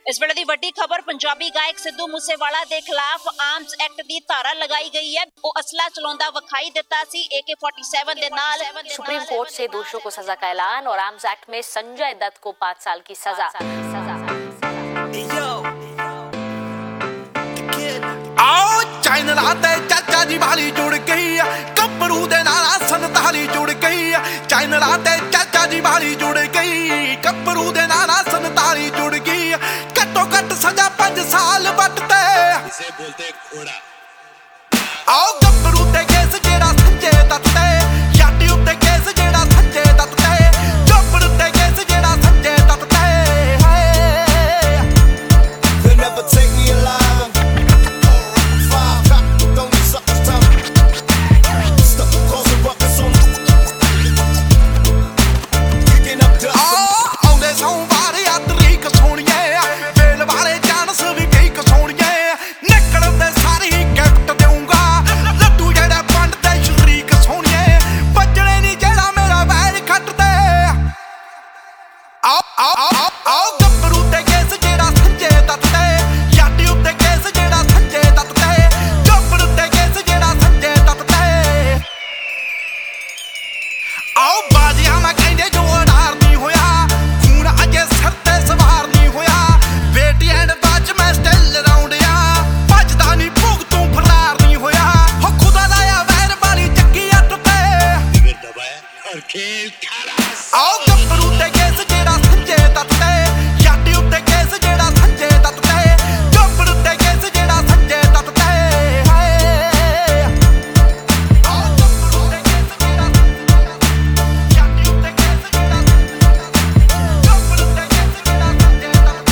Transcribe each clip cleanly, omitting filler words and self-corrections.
इस वेले दी वड्डी खबर पंजाबी गायक सिद्धू मूसेवाला के खिलाफ आर्म्स एक्ट की धारा लगाई गई है। वो असला चलाउंदा विखाई दिता सी AK-47 दे नाल। सुप्रीम कोर्ट से दोषियों को सजा का ऐलान और आर्म्स एक्ट में संजय दत्त को 5 साल की सजा। आओ चैनल आते चाचा जी वाली जुड़ गई है, कपड़ू दे नाल संताली जुड़ गई है। चैनल आते चाचा जी वाली जुड़ गई, कपड़ू दे नाल संताली जुड़ गई। घट्टो घट सजा 5 साल बटते, इसे बोलते घोड़ा। आओ कपड़ू ते केस जेड़ा संजय दत्त ते, याटी उत्ते केस जेड़ा संजय दत्त ते, चोपड़ ते केस जेड़ा संजय दत्त ते। They'll never take me alive. आओ कपड़ू ते केस जेड़ा संजय दत्त ते, याटी उत्ते केस जेड़ा संजय दत्त ते, चोपड़ ते केस जेड़ा संजय दत्त ते। आओ कपड़ू ते केस जेड़ा याटी उत्ते केस जेड़ा चोपड़ ते केस जेड़ा संजय दत्त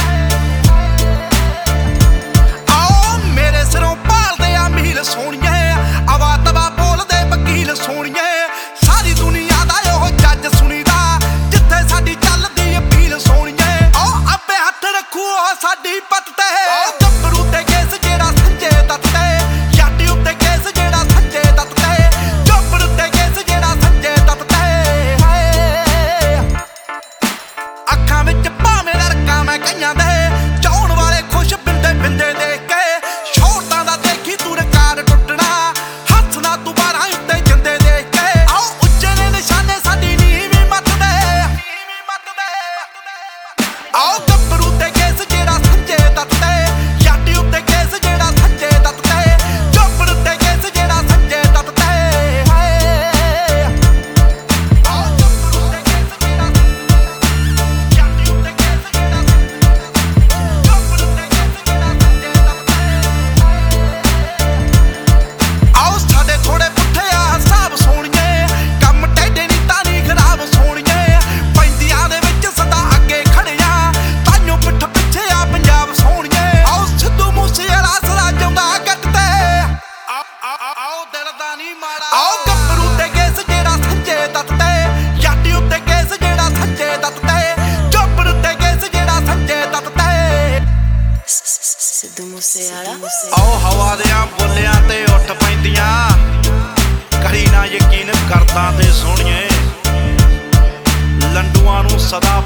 ते। आओ मेरे सिरों भाल दे आ मील सोहणिए, आवा तवा बोल दे वकील सोहणिए। सारी दुनिया दा ओह जज सुनीदा, जिथे साडी चलदी अपील सोहणिए। आओ अब्बे हत्थ रखू ओह साडी पत ते। आओ कपड़ू ते केस जेड़ा संजय दत्त ते, याटी उत्ते केस जेड़ा संजय दत्त ते, चोपड़ ते केस जेड़ा संजय दत्त ते। अखां विच भावें रड़का मैं कईयां दे, चाहण वाले खुश बिंदे बिंदे देख के। शोरतां दा देखी तू रिकार्ड टुटना, हੱਸਣਾ तू 12 उत्ते जिंदे देख के। आओ ਉੱਚੇ ਨੇ ਨਿਸ਼ਾਨੇ ਸਾਡੀ ਨੀਵੀਂ ਮੱਤ ਦੇ। आओ कपड़ू ते केस जेड़ा संजय दत्त ते, याटी उत्ते केस जेड़ा संजय दत्त ते, चोपड़ ते केस जेड़ा संजय दत्त ते। आओ कपड़ू ते केस जेड़ा याटी उत्ते केस जेड़ा चोपड़ ते केस जेड़ा संजय दत्त ते। आओ साडे थोड़े पुੱਠੇ आ हिसाब सोहणिए, ਕੰਮ ਟੇਡੇ ਨੀ ਤਾਣੀ ਖਰਾਬ सोहणिए। ਪੈਂਦੀਆਂ ਦੇ ਵਿੱਚ ਸਦਾ ਅੱਗੇ ਖੜਿਆ, ਤਾਈਓ ਪਿੱਠ ਪਿੱਛੇ ਆ ਪੰਜਾਬ सोहणिए। आओ ਸਿੱਧੂ ਮੂਸੇਵਾਲਾ ਸਦਾ ਜਿਉਂਦਾ ਗੱਟ ਤੇ। आओ ਦਿਲ ਦਾ ਨੀ ਮਾੜਾ। आओ ਕਪੜੂ ਤੇ ਕੇਸ ਜਿਹੜਾ ਸੰਜय दत्त ਤੇ, याटी ਉੱਤੇ ਕੇਸ ਜਿਹੜਾ ਸੰਜय दत्त ਤੇ, ਚੋਪੜ ਤੇ ਕੇਸ ਜਿਹੜਾ ਸੰਜय दत्त ਤੇ। सिद्धू मूसेवाला। आओ हवा दियां बोलियां ते उठ पैंदियां, करी ना यकीन करदा ते सोहणिए। लंडूआं नूं सदा